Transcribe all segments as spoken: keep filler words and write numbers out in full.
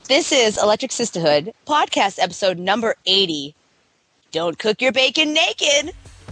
This is Electric Sisterhood, podcast episode number eighty. Don't cook your bacon naked.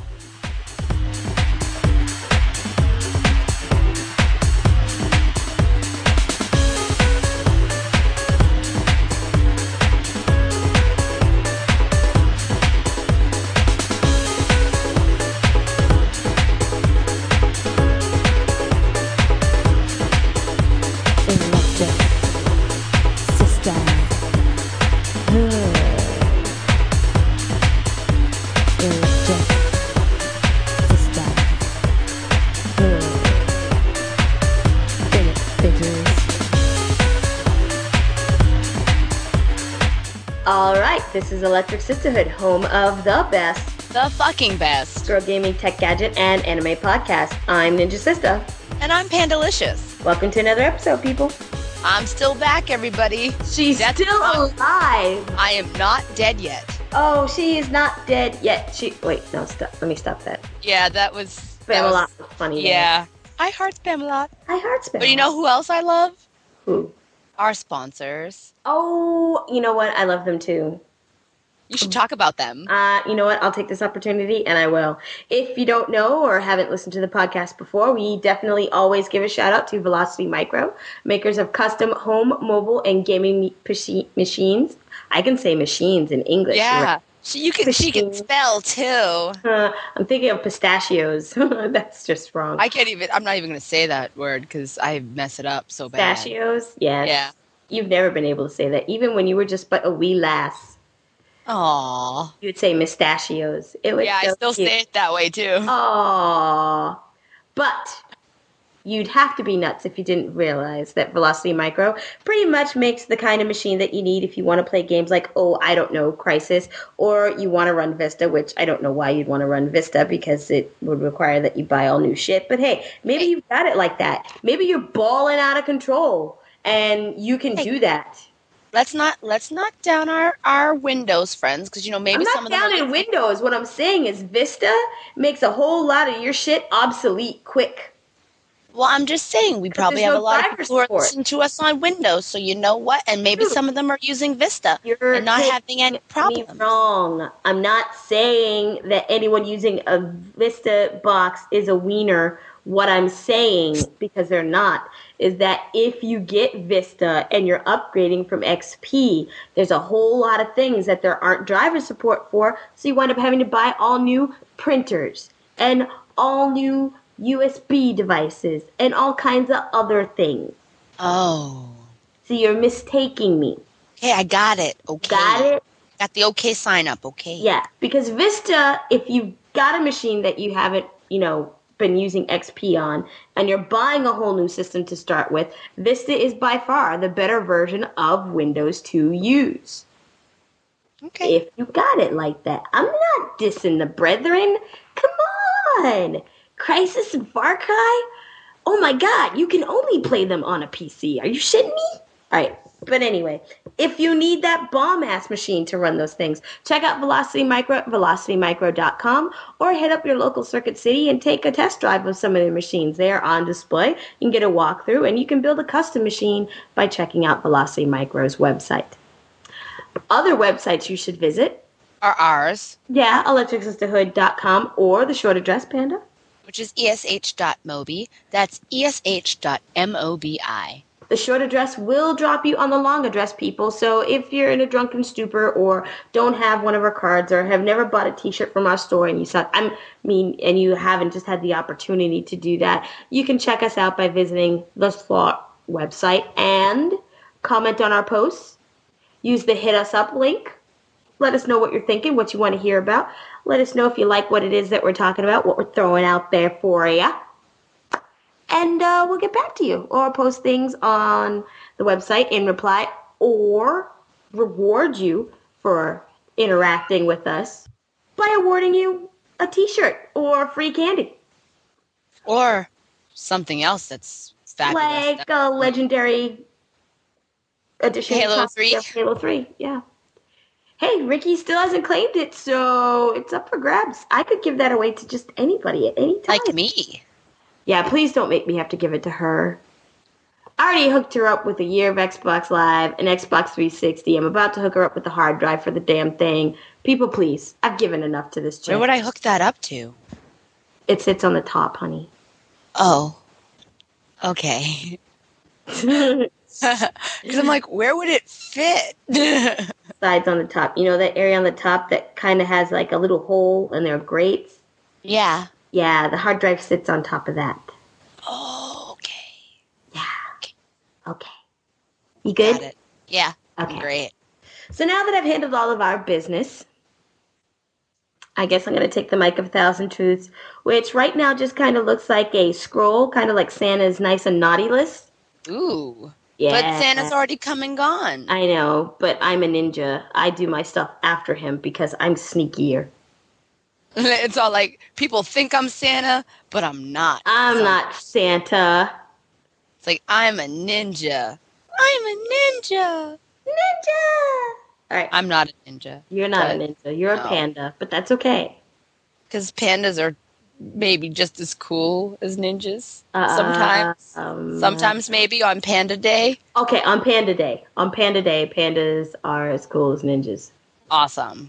This is Electric Sisterhood, home of the best, the fucking best, girl gaming, tech gadget, and anime podcast. I'm Ninja Sister. And I'm Pandalicious. Welcome to another episode, people. I'm still back, everybody. She's That's still not, alive. I am not dead yet. Oh, she is not dead yet. She Wait, no, stop. Let me stop that. Yeah, that was... Spamalot was funny. Yeah. I heart Spamalot. I heart Spamalot. But you know who else I love? Who? Our sponsors. Oh, you know what? I love them too. You should talk about them. Uh, you know what? I'll take this opportunity, and I will. If you don't know or haven't listened to the podcast before, we definitely always give a shout-out to Velocity Micro, makers of custom home, mobile, and gaming machines. I can say machines in English. Yeah. Right? She, you can, she can spell, too. Uh, I'm thinking of pistachios. That's just wrong. I can't even... I'm not even going to say that word, because I mess it up so bad. Pistachios? Yes. Yeah. You've never been able to say that, even when you were just but a wee lass. Aww. You would say mustachios. It was yeah, so I still cute. say it that way, too. Aww. But you'd have to be nuts if you didn't realize that Velocity Micro pretty much makes the kind of machine that you need if you want to play games like, oh, I don't know, Crysis, or you want to run Vista, which I don't know why you'd want to run Vista because it would require that you buy all new shit. But hey, maybe hey. you've got it like that. Maybe you're balling out of control and you can hey. do that. Let's not let's not down our, our Windows friends because you know maybe I'm not some of them down in Windows. What I'm saying is Vista makes a whole lot of your shit obsolete quick. Well, I'm just saying we probably have no a lot of people who are listening to us on Windows, so you know what? And maybe Dude, some of them are using Vista you're and not having any problems. Me wrong. I'm not saying that anyone using a Vista box is a wiener. What I'm saying, because they're not, is that if you get Vista and you're upgrading from X P, there's a whole lot of things that there aren't driver support for, so you wind up having to buy all new printers and all new U S B devices and all kinds of other things. Oh. So you're mistaking me. Hey, I got it. Okay. Got it? Got the okay sign up, okay. Yeah, because Vista, if you've got a machine that you haven't, you know, been using X P on, and you're buying a whole new system to start with, Vista is by far the better version of Windows to use. Okay. If you got it like that. I'm not dissing the brethren. Come on. Crysis and Far Cry? Oh my god, you can only play them on a P C. Are you shitting me? Alright, but anyway, if you need that bomb-ass machine to run those things, check out Velocity Micro at velocity micro dot com or hit up your local Circuit City and take a test drive of some of their machines. They are on display. You can get a walkthrough, and you can build a custom machine by checking out Velocity Micro's website. Other websites you should visit are ours. Yeah, electric sisterhood dot com or the short address, Panda, which is E S H dot mobi. That's E S H dot mobi. The short address will drop you on the long address, people. So if you're in a drunken stupor or don't have one of our cards or have never bought a T-shirt from our store and you saw, I mean, and you haven't just had the opportunity to do that, you can check us out by visiting the slot website and comment on our posts. Use the Hit Us Up link. Let us know what you're thinking, what you want to hear about. Let us know if you like what it is that we're talking about, what we're throwing out there for you. And uh, we'll get back to you or post things on the website in reply or reward you for interacting with us by awarding you a T-shirt or free candy. Or something else that's fabulous. Like a legendary edition Halo three. Of Halo three, yeah. Hey, Ricky still hasn't claimed it, so it's up for grabs. I could give that away to just anybody at any time. Like me. Yeah, please don't make me have to give it to her. I already hooked her up with a year of Xbox Live, an Xbox three sixty. I'm about to hook her up with the hard drive for the damn thing. People, please. I've given enough to this chick. Where would I hook that up to? It sits on the top, honey. Oh. Okay. Because I'm like, where would it fit? Sides on the top. You know that area on the top that kind of has like a little hole and there are grates? Yeah. Yeah, the hard drive sits on top of that. Oh, okay. Yeah. Okay. Okay. You good? Got it. Yeah. Okay. Great. So now that I've handled all of our business, I guess I'm going to take the Mic of a Thousand Truths, which right now just kind of looks like a scroll, kind of like Santa's nice and naughty list. Ooh. Yeah. But Santa's already come and gone. I know, but I'm a ninja. I do my stuff after him because I'm sneakier. It's all like, people think I'm Santa, but I'm not. I'm not Santa. It's like, I'm a ninja. I'm a ninja. Ninja! All right. I'm not a ninja. You're not a ninja. You're no. a panda, but that's okay. Because pandas are maybe just as cool as ninjas. Uh, sometimes. Um, sometimes maybe on Panda Day. Okay, on Panda Day. On Panda Day, pandas are as cool as ninjas. Awesome.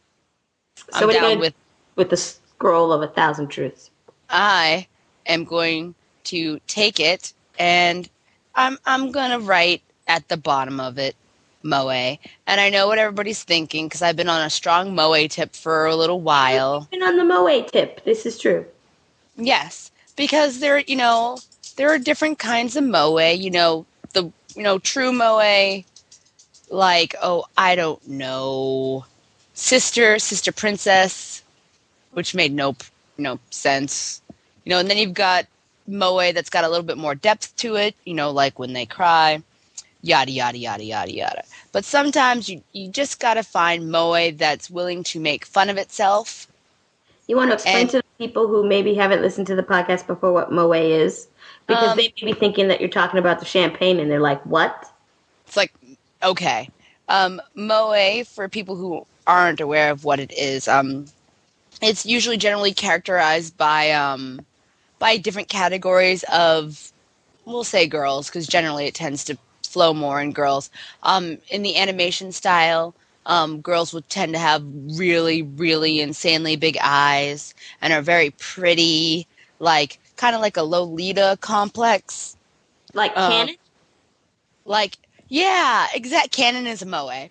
So I'm what down are you gonna, with... with the scroll of a thousand truths. I am going to take it, and I'm I'm going to write at the bottom of it, Moe. And I know what everybody's thinking, because I've been on a strong Moe tip for a little while. You've been on the Moe tip. This is true. Yes, because there, you know, there are different kinds of Moe. You know, the you know true Moe, like, oh, I don't know, sister, sister princess, which made no no sense. You know, and then you've got Moe that's got a little bit more depth to it. You know, like when they cry. Yada, yada, yada, yada, yada. But sometimes you, you just got to find Moe that's willing to make fun of itself. You want to explain and, to the people who maybe haven't listened to the podcast before what Moe is? Because um, they may be thinking that you're talking about the champagne, and they're like, what? It's like, okay. Um, Moe, for people who aren't aware of what it is, um, it's usually generally characterized by um, by different categories of, we'll say girls, because generally it tends to flow more in girls. Um, in the animation style, um, girls would tend to have really, really insanely big eyes and are very pretty, like kind of like a Lolita complex. Like uh, Canon? Like, yeah, exact. Canon is a Moe. Okay.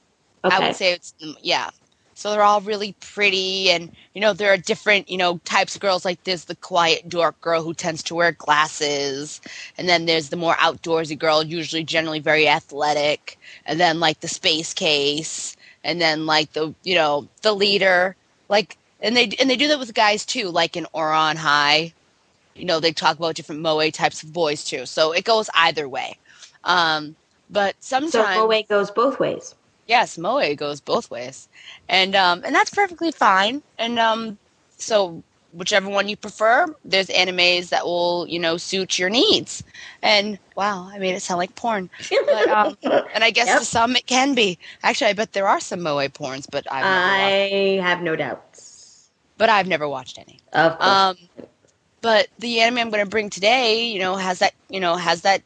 I would say it's, yeah. So they're all really pretty, and, you know, there are different, you know, types of girls. Like there's the quiet dork girl who tends to wear glasses, and then there's the more outdoorsy girl, usually generally very athletic, and then like the space case, and then like the, you know, the leader, like, and they and they do that with guys too, like in Ouran High. You know, they talk about different Moe types of boys too, so it goes either way. Um, but sometimes so Moe goes both ways. Yes, Moe goes both ways, and um, and that's perfectly fine. And um, so whichever one you prefer, there's animes that will, you know, suit your needs. And wow, I made it sound like porn. But, um, and I guess yep. to some it can be. Actually, I bet there are some Moe porns, but I've never I watched. have no doubts. But I've never watched any. Of course. Um, but the anime I'm going to bring today, you know, has that, you know, has that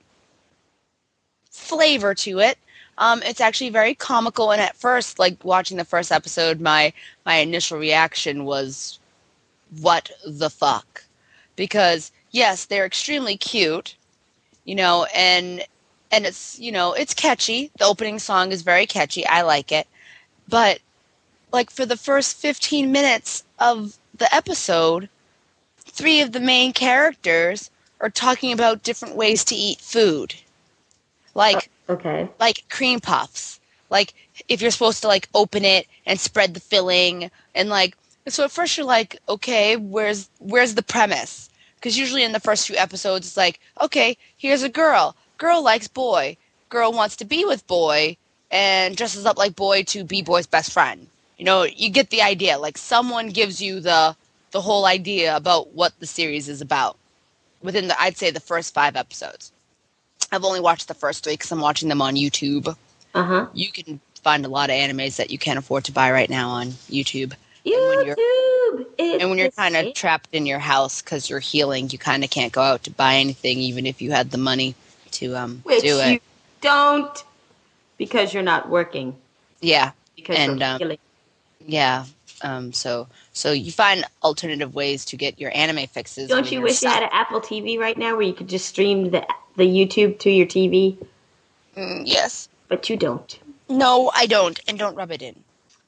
flavor to it. Um, it's actually very comical, and at first, like, watching the first episode, my, my initial reaction was, what the fuck? Because, yes, they're extremely cute, you know, and, and it's, you know, it's catchy. The opening song is very catchy. I like it. But, like, for the first fifteen minutes of the episode, three of the main characters are talking about different ways to eat food. Like, okay. Like cream puffs. Like if you're supposed to like open it and spread the filling, and like, so at first you're like, okay, where's where's the premise? Because usually in the first few episodes it's like, okay, here's a girl. Girl likes boy. Girl wants to be with boy and dresses up like boy to be boy's best friend. You know, you get the idea. Like someone gives you the the whole idea about what the series is about within the, I'd say, the first five episodes. I've only watched the first three because I'm watching them on YouTube. Uh-huh. You can find a lot of animes that you can't afford to buy right now on YouTube. YouTube! And when you're, it's and when you're kind of trapped in your house because you're healing, you kind of can't go out to buy anything even if you had the money. to um Which do it. you don't because you're not working. Yeah, Because and you're um, healing. yeah, um, so so you find alternative ways to get your anime fixes. Don't when you you're wish you stuck. had an Apple T V right now where you could just stream the the YouTube to your T V? Mm, yes. But you don't. No, I don't, and don't rub it in.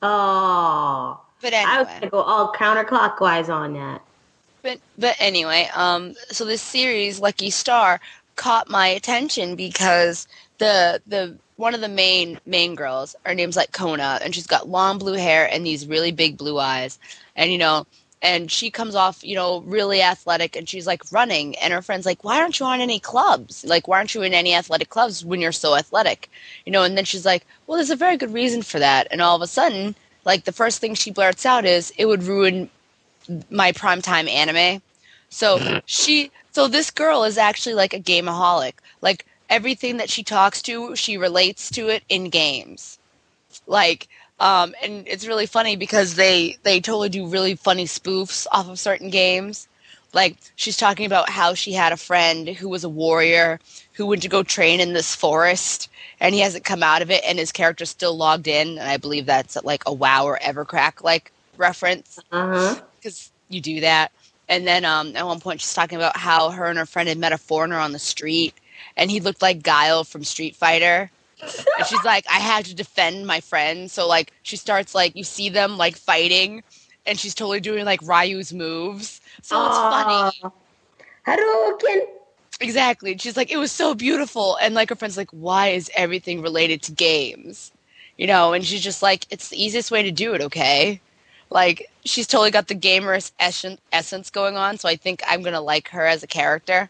Oh, But I was anyway. gonna go all counterclockwise on that. But but anyway, um, so this series, Lucky Star, caught my attention because the the one of the main main girls, her name's like Kona, and she's got long blue hair and these really big blue eyes, and you know, and she comes off, you know, really athletic, and she's like running, and her friend's like, why aren't you on any clubs? Like, why aren't you in any athletic clubs when you're so athletic? You know, and then she's like, well, there's a very good reason for that, and all of a sudden, like the first thing she blurts out is, it would ruin my primetime anime. So she, so this girl is actually like a gameaholic. Like everything that she talks to, she relates to it in games. Like, um, and it's really funny because they they totally do really funny spoofs off of certain games. Like she's talking about how she had a friend who was a warrior who went to go train in this forest, and he hasn't come out of it, and his character's still logged in. And I believe that's like a WoW or Evercrack like reference Uh huh. because you do that. And then um, at one point, she's talking about how her and her friend had met a foreigner on the street, and he looked like Guile from Street Fighter. And she's like, I had to defend my friend. So, like, she starts, like, you see them, like, fighting, and she's totally doing, like, Ryu's moves. So it's funny. Oh, Hadouken! Exactly. And she's like, it was so beautiful. And, like, her friend's like, why is everything related to games? You know, and she's just like, it's the easiest way to do it, okay? Like, she's totally got the gamer essen- essence going on, so I think I'm going to like her as a character.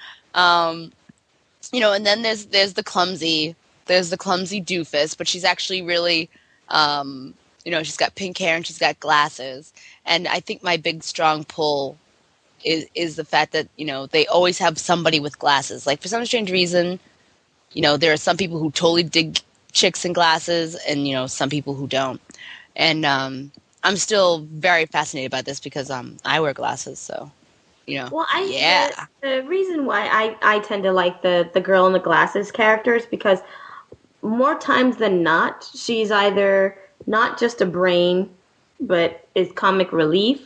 Um, you know, and then there's there's the clumsy, there's the clumsy doofus, but she's actually really, um, you know, she's got pink hair and she's got glasses. And I think my big strong pull is is the fact that, you know, they always have somebody with glasses. Like, for some strange reason, you know, there are some people who totally dig chicks in glasses, and, you know, some people who don't. And um, I'm still very fascinated by this because um, I wear glasses, so, you know, Well, I yeah. the, the reason why I, I tend to like the the girl in the glasses characters because more times than not, she's either not just a brain, but is comic relief,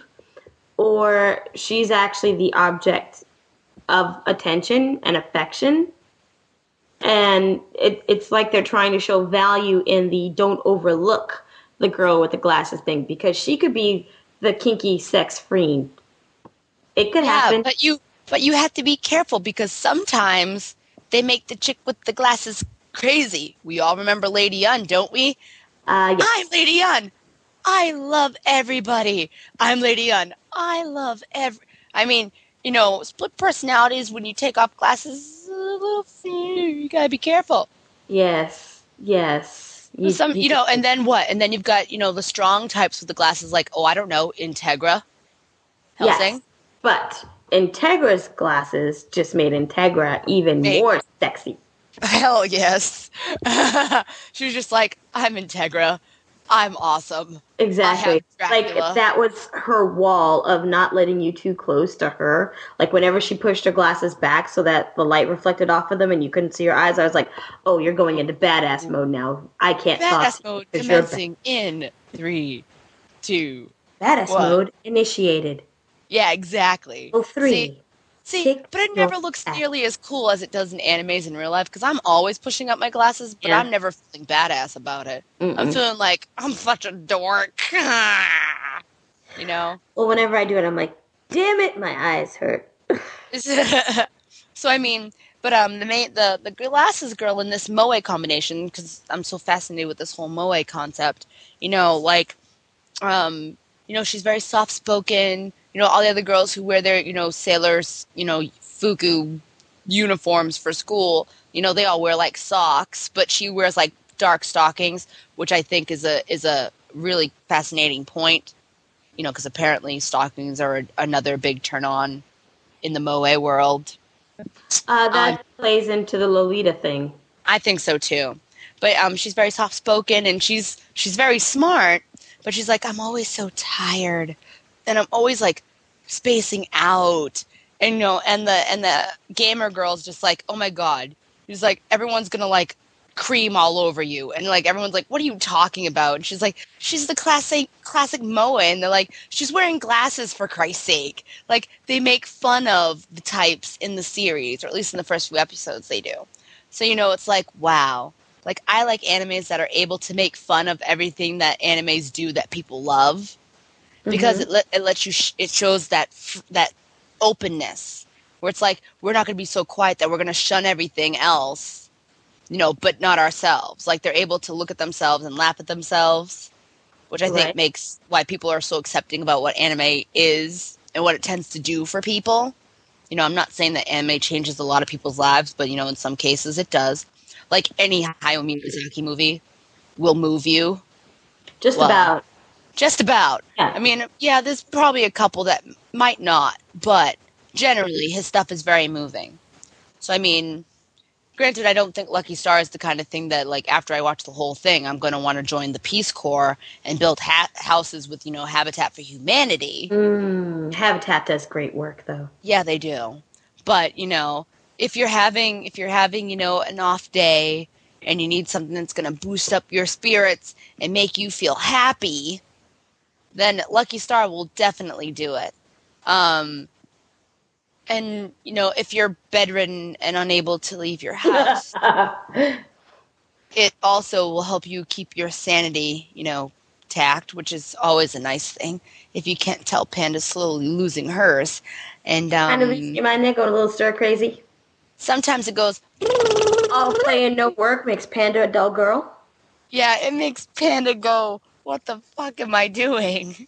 or she's actually the object of attention and affection. And it, it's like they're trying to show value in the don't overlook the girl with the glasses thing because she could be the kinky sex fiend. It could Yeah, happen. but you but you have to be careful because sometimes they make the chick with the glasses crazy. We all remember Lady Yun, don't we? Uh, yes. I'm Lady Yun. I love everybody. I'm Lady Yun. I love every. I mean, you know, split personalities when you take off glasses. is a little- You gotta be careful. Yes. Yes. You, Some, you you know, and then what? And then you've got, you know, the strong types with the glasses, like, oh, I don't know, Integra, yes. Helsing. But Integra's glasses just made Integra even Hey. more sexy. Hell yes. She was just like, I'm Integra. I'm awesome. Exactly. Like Dracula. that was her wall of not letting you too close to her. Like whenever she pushed her glasses back so that the light reflected off of them and you couldn't see her eyes, I was like, "Oh, you're going into badass mode now. I can't talk Badass to you mode 'cause you're ba- commencing in three, two, badass one. mode initiated." Yeah, exactly. Oh, three. See, see, Kick but it your never looks ass. nearly as cool as it does in animes in real life because I'm always pushing up my glasses, but Yeah. I'm never feeling badass about it. I'm Mm-mm. feeling like I'm such a dork. You know? Well, whenever I do it, I'm like, "Damn it, my eyes hurt." So I mean, but um, the main the the glasses girl in this moe combination, because I'm so fascinated with this whole moe concept. You know, like, um, you know, she's very soft spoken. You know, all the other girls who wear their, you know, sailors, you know, fuku uniforms for school. You know, they all wear like socks, but she wears like dark stockings, which I think is a is a really fascinating point. You know, because apparently stockings are a, another big turn on in the moe world. Uh, that Um, plays into the Lolita thing. I think so too. But um, she's very soft spoken and she's she's very smart. But she's like, I'm always so tired, and I'm always like spacing out. And you know, and the and the gamer girl's just like, oh my god, She's like, everyone's gonna like cream all over you, and like everyone's like, what are you talking about? And she's like, she's the classic classic Moe, and they're like, she's wearing glasses for Christ's sake. Like they make fun of the types in the series, or at least in the first few episodes they do. So you know, it's like, wow. Like I like animes that are able to make fun of everything that animes do that people love, because mm-hmm. it let, it lets you sh- it shows that that openness where it's like we're not going to be so quiet that we're going to shun everything else. You know, but not ourselves. Like, they're able to look at themselves and laugh at themselves, which I think right. makes why people are so accepting about what anime is and what it tends to do for people. You know, I'm not saying that anime changes a lot of people's lives, but, you know, in some cases it does. Like, any Hayao Miyazaki movie will move you. Just well, about. Just about. Yeah. I mean, yeah, there's probably a couple that might not, but generally his stuff is very moving. So, I mean... Granted, I don't think Lucky Star is the kind of thing that, like, after I watch the whole thing, I'm going to want to join the Peace Corps and build ha- houses with, you know, Habitat for Humanity. Mm, Habitat does great work, though. Yeah, they do. But, you know, if you're having, if you're having, you know, an off day and you need something that's going to boost up your spirits and make you feel happy, then Lucky Star will definitely do it. Um... And, you know, if you're bedridden and unable to leave your house, it also will help you keep your sanity, you know, tact, which is always a nice thing. If you can't tell, Panda's slowly losing hers. And, um... Kind of, you mind that going a little stir crazy? Sometimes it goes... All play and no work makes Panda a dull girl? Yeah, it makes Panda go, what the fuck am I doing?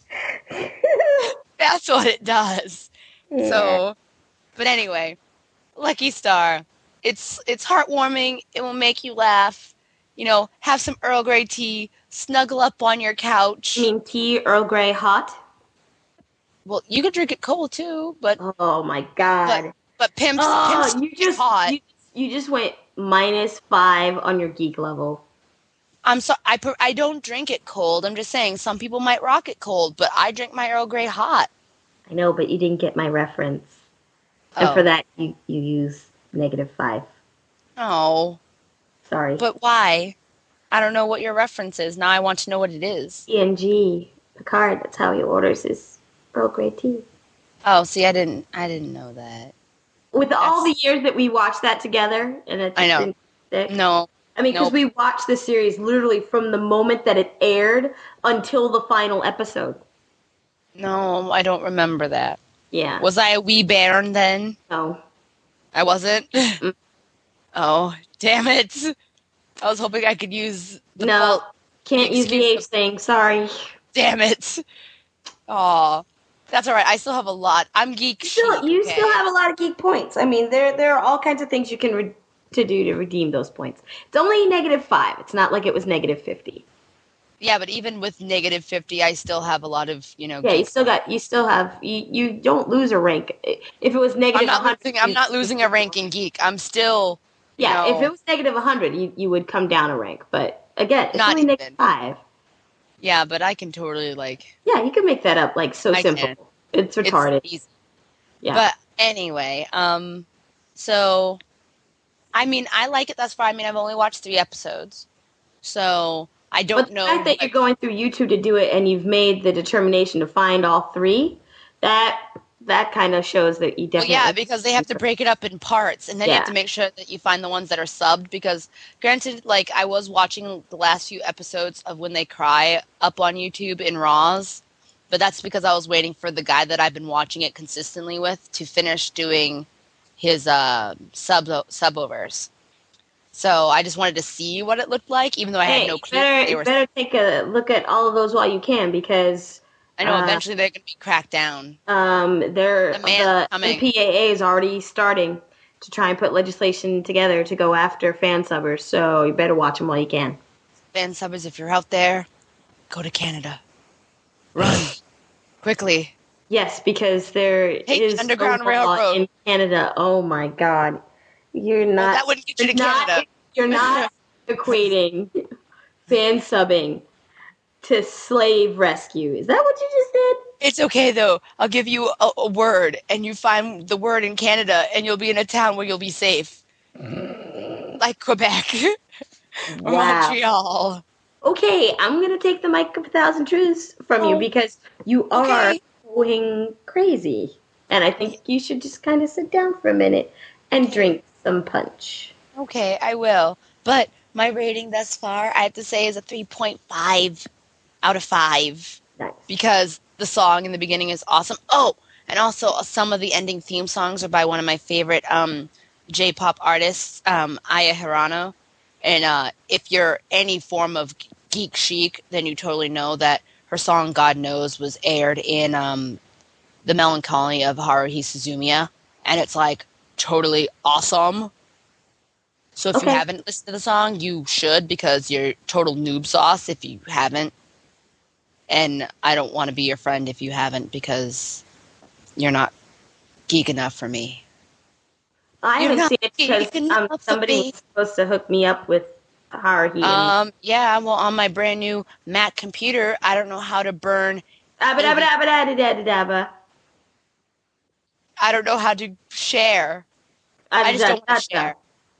That's what it does. Yeah. So... But anyway, Lucky Star, it's it's heartwarming. It will make you laugh. You know, have some Earl Grey tea, snuggle up on your couch. You mean tea, Earl Grey hot? Well, you can drink it cold too, but oh my god! But, but pimps, oh, pimps you just hot. You, you just went minus five on your geek level. I'm so I I don't drink it cold. I'm just saying some people might rock it cold, but I drink my Earl Grey hot. I know, but you didn't get my reference. Oh. And for that, you, you use negative five. Oh. Sorry. But why? I don't know what your reference is. Now I want to know what it is. E N G Picard, that's how he orders his Earl Grey tea. Oh, see, I didn't I didn't know that. With that's... all the years that we watched that together, and it just I know. didn't stick. No. I mean, because nope. we watched the series literally from the moment that it aired until the final episode. No, I don't remember that. Yeah. Was I a wee bairn then? No. I wasn't? Mm. Oh, damn it. I was hoping I could use the No, fault, can't the use the age of, thing. Sorry. Damn it. Aw. That's all right. I still have a lot. I'm geek still, chic, You okay? still have a lot of geek points. I mean, there there are all kinds of things you can re- to do to redeem those points. It's only negative five. It's not like it was negative fifty. Yeah, but even with negative fifty, I still have a lot of, you know. Yeah, you still points. got. You still have. You, you don't lose a rank. If it was negative, I'm not losing. I'm not losing a rank in geek. I'm still. Yeah, know, if it was negative one hundred, you you would come down a rank. But again, it's not only even. negative five. Yeah, but I can totally like. Yeah, you can make that up like so I simple. Can. It's retarded. It's easy. Yeah. But anyway, um, so, I mean, I like it thus far. I mean, I've only watched three episodes, so I don't but the know. fact that like, you're going through YouTube to do it and you've made the determination to find all three, that that kind of shows that you definitely. Well, yeah, because they have to break it up in parts, and then yeah. you have to make sure that you find the ones that are subbed. Because, granted, like I was watching the last few episodes of When They Cry up on YouTube in Raws. But that's because I was waiting for the guy that I've been watching it consistently with to finish doing his uh, sub subovers. So I just wanted to see what it looked like, even though I hey, had no clue. You better, they you were better take a look at all of those while you can, because I know uh, eventually they're going to be cracked down. Um, they're the, the M P A A is already starting to try and put legislation together to go after fan subbers. So you better watch them while you can. Fan subbers, if you're out there, go to Canada. Run. Quickly. Yes, because there Take is the Underground Railroad in Canada. Oh my God. You're not. Well, that wouldn't get you to not, Canada. You're not equating fan subbing to slave rescue. Is that what you just did? It's okay, though. I'll give you a, a word, and you find the word in Canada, and you'll be in a town where you'll be safe. like Quebec or Wow. Montreal. Okay, I'm gonna take the mic of a thousand truths from you Oh, because you are okay. going crazy, and I think you should just kind of sit down for a minute and Okay. drink some punch. Okay, I will. But my rating thus far, I have to say, is a three point five out of five. Nice. Because the song in the beginning is awesome. Oh, and also uh, some of the ending theme songs are by one of my favorite um, J-pop artists, um, Aya Hirano. And uh, if you're any form of geek chic, then you totally know that her song "God Knows" was aired in um, "The Melancholy of Haruhi Suzumiya," and it's like totally awesome. So if you Okay. haven't listened to the song, you should because you're total noob sauce if you haven't. And I don't want to be your friend if you haven't because you're not geek enough for me. I You're haven't not seen it because geek um, enough for somebody me. was supposed to hook me up with Haruhi and Um, yeah, well, on my brand new Mac computer, I don't know how to burn abba A dabba V. dabba dabba dabba dabba. I don't know how to share. I just don't want to Adda-da-da-da. share.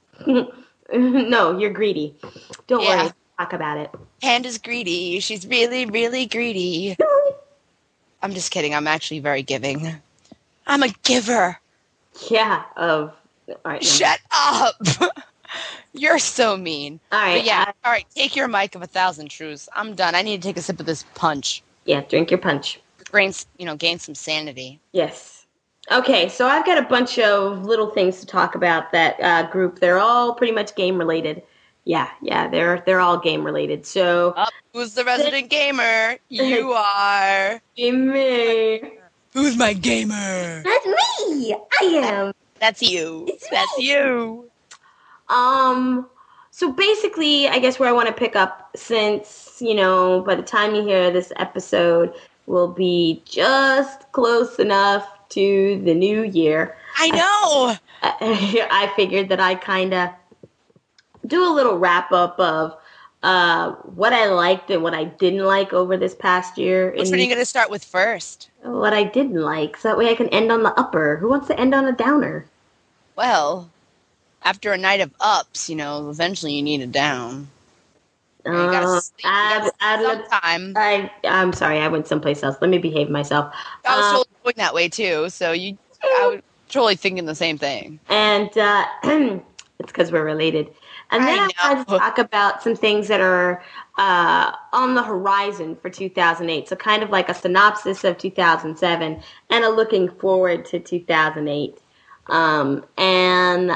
No, you're greedy. Don't Yeah, worry. Talk about it. Panda's greedy. She's really, really greedy. I'm just kidding. I'm actually very giving. I'm a giver. Yeah. Of. All right. Never mind. Shut up. You're so mean. All But right. yeah, I, all right, take your mic of a thousand truths. I'm done. I need to take a sip of this punch. yeah. Drink your punch. Gain, you know, gain some sanity. Yes. Okay. So I've got a bunch of little things to talk about that uh, group. They're all pretty much game related. Yeah. Yeah. They're they're all game related. So. Up, who's the resident gamer? You are. Me. Who's my gamer? That's me. I am. That's you. It's That's me. you. Um, so basically, I guess where I want to pick up, since, you know, by the time you hear this episode, will be just close enough to the new year. I I, know. I, I figured that I kind of do a little wrap up of uh, what I liked and what I didn't like over this past year. Which one are you And going to start with first? what I didn't like, so that way I can end on the upper. Who wants to end on a downer? Well, after a night of ups, you know, eventually you need a down. You, know, you gotta Uh, sleep. You gotta ad, sleep ad, sometime. I, I'm sorry, I went someplace else. Let me behave myself. I was Um, totally going that way too. So you, I was totally thinking the same thing. and uh, it's because we're related. And then I, I wanted to know. talk about some things that are uh, on the horizon for two thousand eight. So kind of like a synopsis of two thousand seven and a looking forward to two thousand eight. Um, and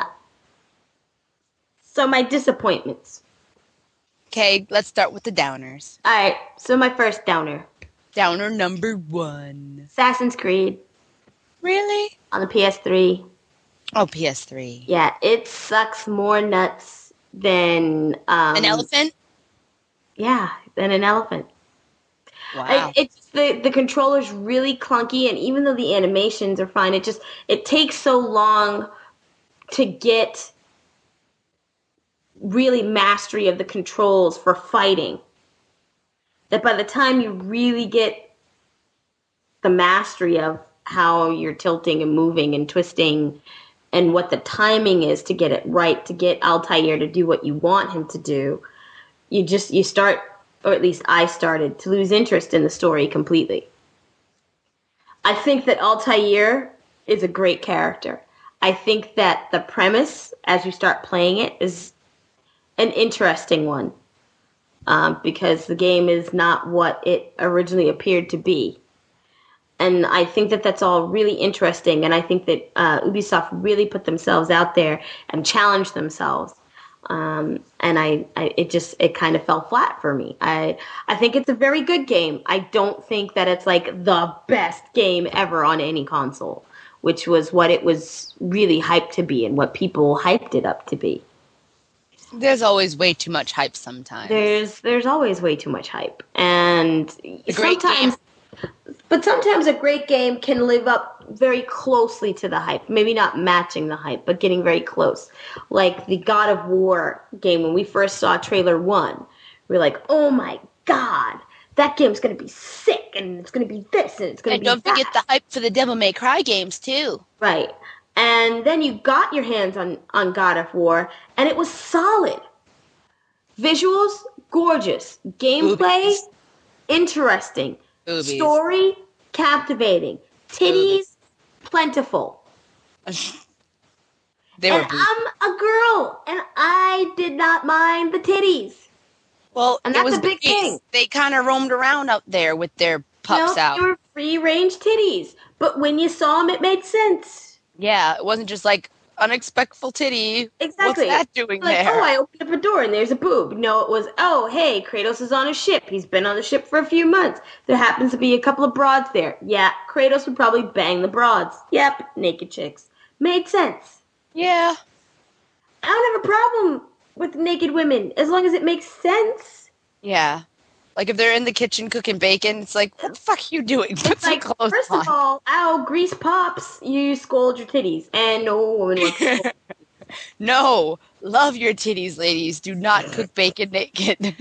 so my disappointments. Okay, let's start with the downers. All right, so my first downer. Downer number one. Assassin's Creed Really? on the P S three. Oh, P S three. Yeah, it sucks more nuts than um, An elephant? Yeah, than an elephant. Wow. It, it's the the controller's really clunky, and even though the animations are fine, it just it takes so long to get really mastery of the controls for fighting that by the time you really get the mastery of how you're tilting and moving and twisting and what the timing is to get it right, to get Altair to do what you want him to do, you just, you start, or at least I started, to lose interest in the story completely. I think that Altair is a great character. I think that the premise, as you start playing it, is an interesting one. Um, because the game is not what it originally appeared to be. And I think that that's all really interesting. And I think that uh, Ubisoft really put themselves out there and challenged themselves. Um, and I, I, it just, it kind of fell flat for me. I, I think it's a very good game. I don't think that it's like the best game ever on any console, which was what it was really hyped to be and what people hyped it up to be. There's always way too much hype sometimes. There's, there's always way too much hype. And sometimes, but sometimes a great game can live up very closely to the hype. Maybe not matching the hype, but getting very close. Like the God of War game, when we first saw trailer one, we were like, oh my god, that game's going to be sick, and it's going to be this, and it's going to And be don't that. forget the hype for the Devil May Cry games, too. Right. And then you got your hands on, on God of War, and it was solid. Visuals, gorgeous. Gameplay, Boobies. interesting. Boobies. Story, captivating. Titties, Boobies. plentiful. They and were boobies. I'm a girl, and I did not mind the titties. Well, and it that's was a big boobies. thing. They kind of roamed around out there with their pups no, out. They were free-range titties, but when you saw them, it made sense. Yeah, it wasn't just like unexpected titty. Exactly. What's that doing like, there? oh, I opened up a door and there's a boob. No, it was, oh, hey, Kratos is on a ship. He's been on the ship for a few months. There happens to be a couple of broads there. Yeah, Kratos would probably bang the broads. Yep, naked chicks. Made sense. Yeah. I don't have a problem with naked women as long as it makes sense. Yeah. Like if they're in the kitchen cooking bacon, it's like, what the fuck are you doing? Put It's some like, clothes first on. of all, ow, grease pops, you scold your titties. And no woman wants to scold. No, love your titties, ladies. Do not cook bacon naked.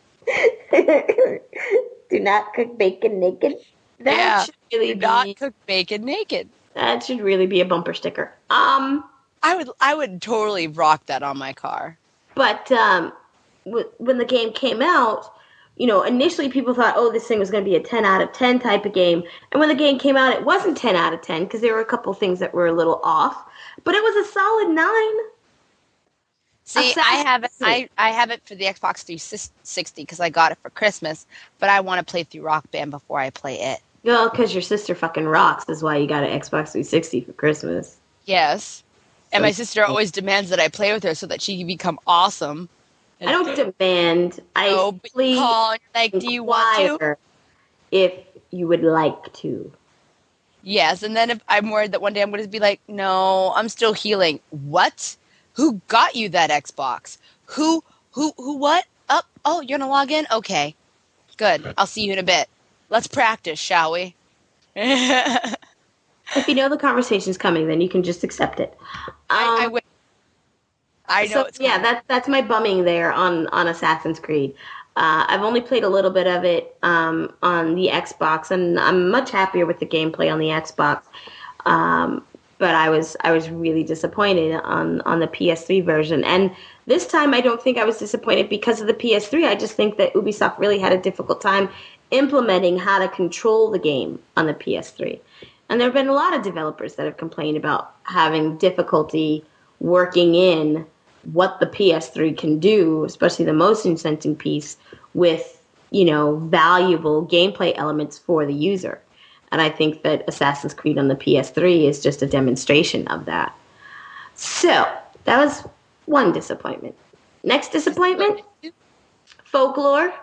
Do not cook bacon naked. That yeah, should really do be, not cook bacon naked. That should really be a bumper sticker. Um, I would, I would totally rock that on my car. But um, w- when the game came out, you know, initially people thought, oh, this thing was going to be a ten out of ten type of game. And when the game came out, it wasn't ten out of ten because there were a couple things that were a little off. But it was a solid nine. See, I have it. I, I have it for the Xbox three sixty because I got it for Christmas. But I want to play through Rock Band before I play it. Well, because your sister fucking rocks is why you got an Xbox three sixty for Christmas. Yes. And my sister always demands that I play with her so that she can become awesome. And I don't demand. I no, simply call, like, do you want to? If you would like to. Yes, and then if I'm worried that one day I'm going to be like, no, I'm still healing. What? Who got you that Xbox? Who, who, who, what? Oh, oh, you're going to log in? Okay. Good. I'll see you in a bit. Let's practice, shall we? If you know the conversation's coming, then you can just accept it. Um, I, I would. I know so, it's coming. Yeah, that, that's my bumming there on, on Assassin's Creed. Uh, I've only played a little bit of it um, on the Xbox, and I'm much happier with the gameplay on the Xbox. Um, but I was I was really disappointed on, on the P S three version. And this time I don't think I was disappointed because of the P S three. I just think that Ubisoft really had a difficult time implementing how to control the game on the P S three. And there have been a lot of developers that have complained about having difficulty working in what the P S three can do, especially the motion sensing piece, with, you know, valuable gameplay elements for the user. And I think that Assassin's Creed on the P S three is just a demonstration of that. So, that was one disappointment. Next disappointment, Folklore.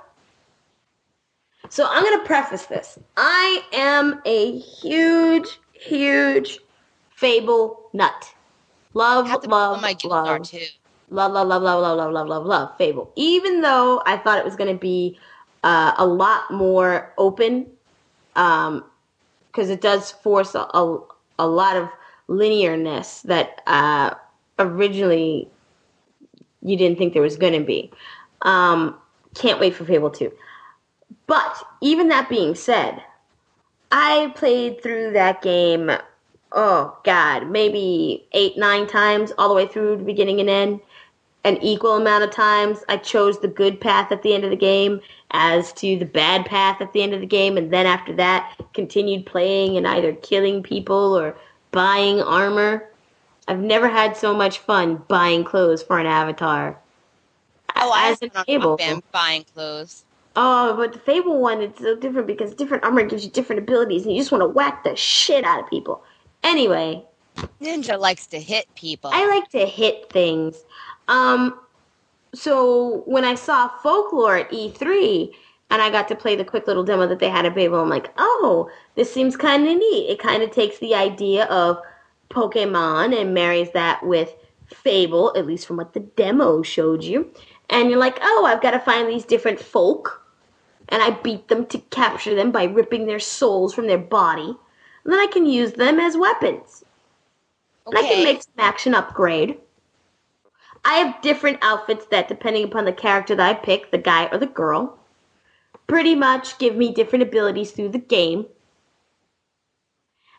So I'm going to preface this. I am a huge, huge Fable nut. Love, love, my love. Too. Love, love, love, love, love, love, love, love, love, Fable. Even though I thought it was going to be uh, a lot more open, um, because it does force a, a, a lot of linearness that uh, originally you didn't think there was going to be. Um, can't wait for Fable two. But even that being said, I played through that game, oh God, maybe eight, nine times all the way through the beginning and end. An equal amount of times I chose the good path at the end of the game as to the bad path at the end of the game. And then after that, continued playing and either killing people or buying armor. I've never had so much fun buying clothes for an avatar. Oh, I as have an Fable. been buying clothes. Oh, but the Fable one, it's so different because different armor gives you different abilities and you just want to whack the shit out of people. Anyway. Ninja likes to hit people. I like to hit things. Um, so when I saw Folklore at E three and I got to play the quick little demo that they had at Fable, I'm like, oh, this seems kind of neat. It kind of takes the idea of Pokemon and marries that with Fable, at least from what the demo showed you. And you're like, oh, I've got to find these different folk. And I beat them to capture them by ripping their souls from their body. And then I can use them as weapons. Okay. And I can make some action upgrade. I have different outfits that, depending upon the character that I pick, the guy or the girl, pretty much give me different abilities through the game.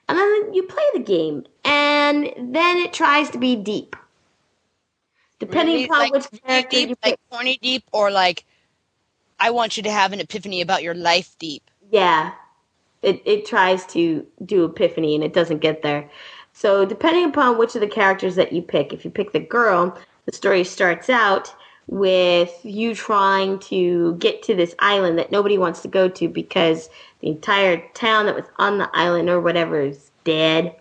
And then you play the game, and then it tries to be deep. Depending really, upon like, which really character deep, you like pick. corny deep, or like I want you to have an epiphany about your life deep. Yeah. It, it tries to do epiphany, and it doesn't get there. So depending upon which of the characters that you pick, if you pick the girl, the story starts out with you trying to get to this island that nobody wants to go to because the entire town that was on the island or whatever is dead.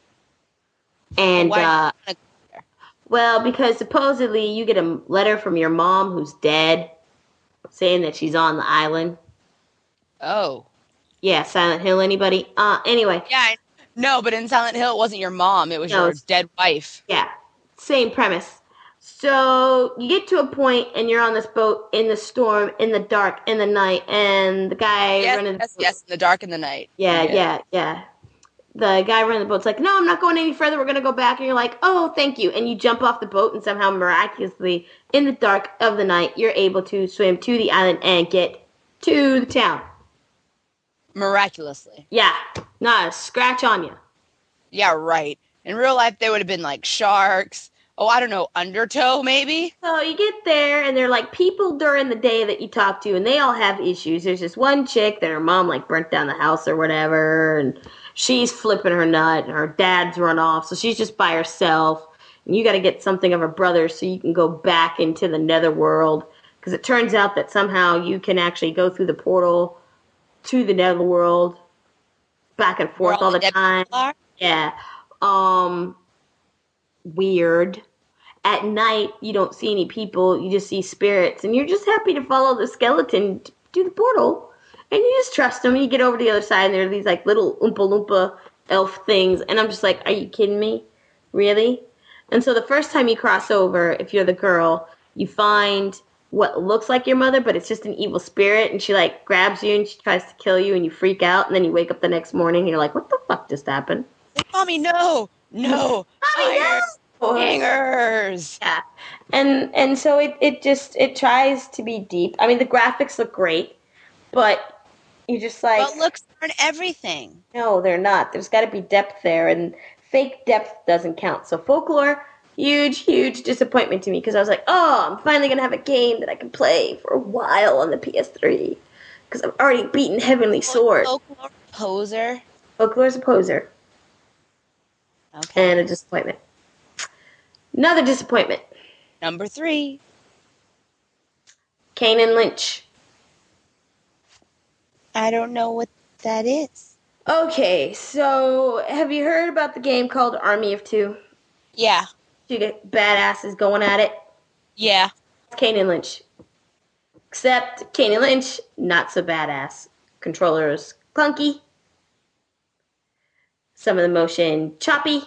And, Why? uh, well, because supposedly you get a letter from your mom who's dead saying that she's on the island. Oh. Yeah, Silent Hill, anybody? Uh, anyway. Yeah, I, no, but in Silent Hill, it wasn't your mom. It was No, your dead wife. Yeah, same premise. So you get to a point and you're on this boat in the storm, in the dark, in the night, and the guy Yes, running the yes, boat, yes, in the dark in the night. yeah, yeah, yeah, yeah. The guy running the boat's like, no, I'm not going any further. We're gonna go back. And you're like, oh, thank you. And you jump off the boat and somehow miraculously, in the dark of the night, you're able to swim to the island and get to the town. Miraculously. Yeah, not a scratch on you. Yeah, right. In real life, there would have been like sharks. Oh, I don't know, undertow maybe? So you get there, and they're like people during the day that you talk to, and they all have issues. There's this one chick that her mom like burnt down the house or whatever, and she's flipping her nut, and her dad's run off, so she's just by herself. And you got to get something of her brother so you can go back into the netherworld, because it turns out that somehow you can actually go through the portal to the netherworld, back and forth all, all the, the time. Yeah. Um. Weird. At night, you don't see any people. You just see spirits. And you're just happy to follow the skeleton to the portal. And you just trust them. And you get over to the other side, and there are these like little Oompa Loompa elf things. And I'm just like, are you kidding me? Really? And so the first time you cross over, if you're the girl, you find what looks like your mother, but it's just an evil spirit. And she like grabs you and she tries to kill you. And you freak out. And then you wake up the next morning and you're like, what the fuck just happened? Mommy, no! No! Mommy, no! Hangers. Yeah. And and so it, it just it tries to be deep. I mean the graphics look great, but you just like But looks aren't everything. No, they're not. There's gotta be depth there, and fake depth doesn't count. So Folklore, huge, huge disappointment to me because I was like, oh, I'm finally gonna have a game that I can play for a while on the P S three. Because I've already beaten Heavenly Sword. Folklore poser. Folklore's a poser. Okay. And a disappointment. Another disappointment. Number three. Kane and Lynch. I don't know what that is. Okay, so have you heard about the game called Army of Two? Yeah. You get badasses going at it? Yeah. Kane and Lynch. Except Kane and Lynch, not so badass. Controllers clunky. Some of the motion choppy.